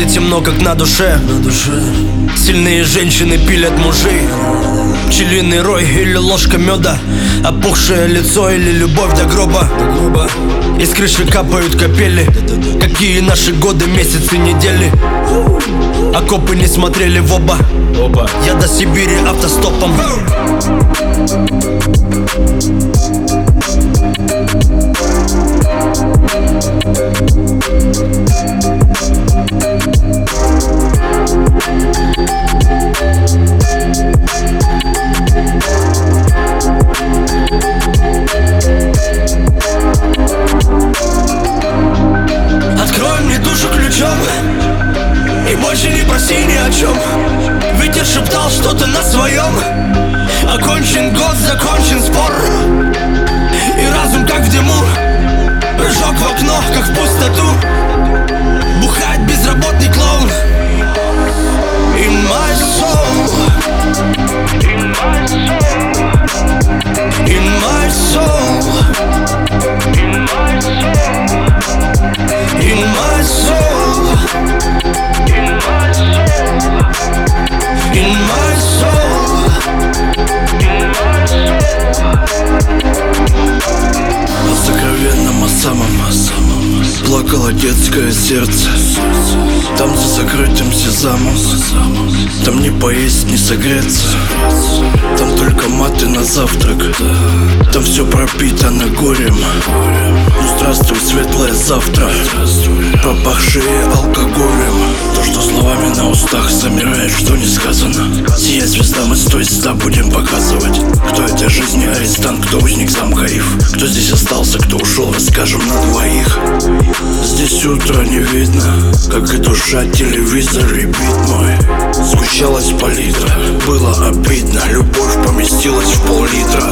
улице темно, как на душе. Сильные женщины пилят мужей. Пчелиный рой или ложка меда, опухшее лицо или любовь до гроба. Из крыши капают капели. Какие наши годы, месяцы, недели. Окопы не смотрели в оба. Я до Сибири автостопом. Открой мне душу ключом и больше не проси ни о чем. Ветер шептал что-то на своем. Окончен год, закончен спор. И разум как в дыму. Прыжок в окно, как в пустоту. Бухает безработный клоун. In my soul. In my soul. In my soul. In my soul. О сокровенном, о самом плакало детское сердце. Там за закрытым сезамом. Там не поесть, не согреться. Там только маты на завтрак. Там все пропитано горем. Ну здравствуй, светлое завтра. Пропахшие алкоголем. То, что словами на устах замирает, что не сказано. Сия звезда, мы с той звезда будем показывать. Кто этой жизни арестант, кто узник замка Ив. Кто здесь остался, кто ушел, расскажем на двоих. Здесь утро не видно, как и душа телевизор и бит мой. Сгущалась палитра, было обидно. Любовь поместилась в пол-литра.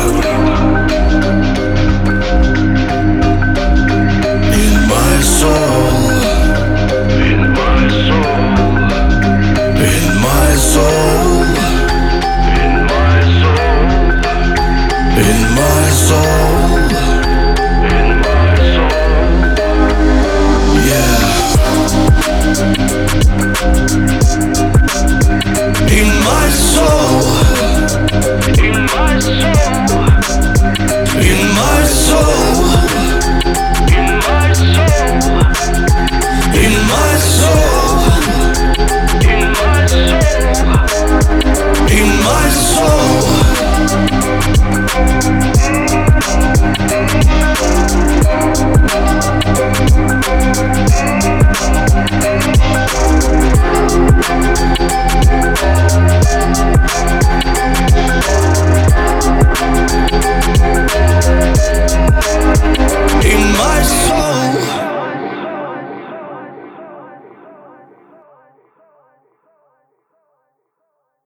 In my soul. In my soul. In my soul. In my soul. Yeah. In my soul. In my soul.